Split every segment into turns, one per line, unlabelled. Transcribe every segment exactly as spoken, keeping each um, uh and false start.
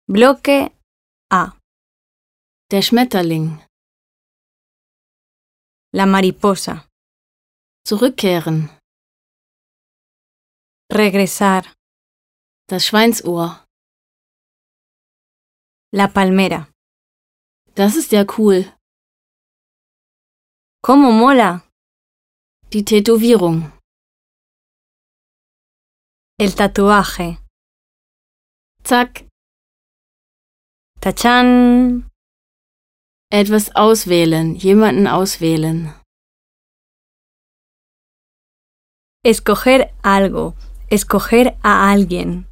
Bloque A.
Der Schmetterling.
La mariposa.
Zurückkehren.
Regresar.
Das Schweinsohr.
La palmera.
Das ist ja cool.
¿Cómo mola?
Die Tätowierung.
El tatuaje.
Zack.
Tachán.
Etwas auswählen. Jemanden auswählen.
Escoger algo. Escoger a alguien.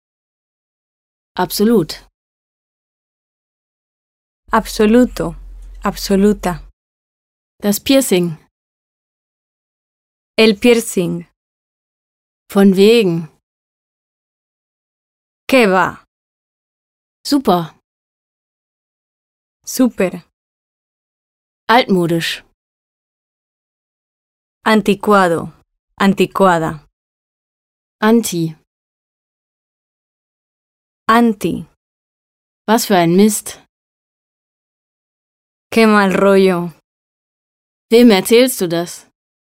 Absolut.
Absoluto. Absoluta.
Das Piercing.
El piercing.
Von wegen.
¿Qué va?
Super.
Súper.
Altmodisch.
Anticuado. Anticuada.
Anti.
Anti.
Was für ein Mist.
Qué mal rollo.
Wem erzählst du das?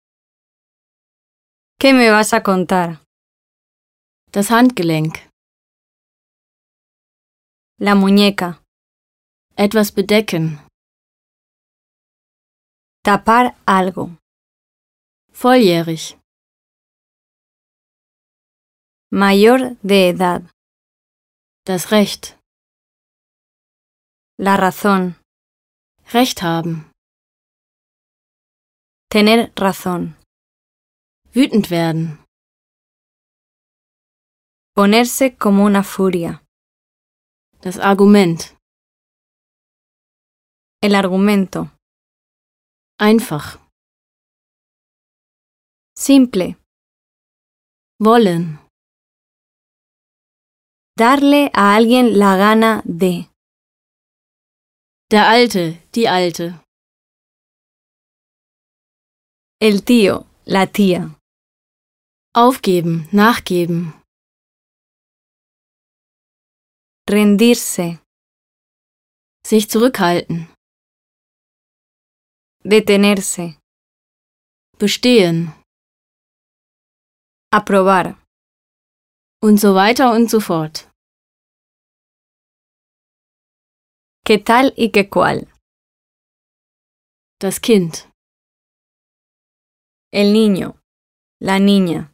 ¿Qué me vas a contar?
Das Handgelenk.
La muñeca.
Etwas bedecken.
Tapar algo.
Volljährig.
Mayor de edad.
Das Recht.
La razón.
Recht haben.
Tener razón.
Wütend werden.
Ponerse como una furia.
Das Argument.
El argumento.
Einfach.
Simple.
Wollen.
Darle a alguien la gana de.
Der Alte, die Alte.
El tío, la tía.
Aufgeben, nachgeben.
Rendirse.
Sich zurückhalten.
Detenerse.
Bestehen.
Aprobar.
Und so weiter und so fort.
¿Qué tal y qué cual?
Das Kind.
El niño. La niña.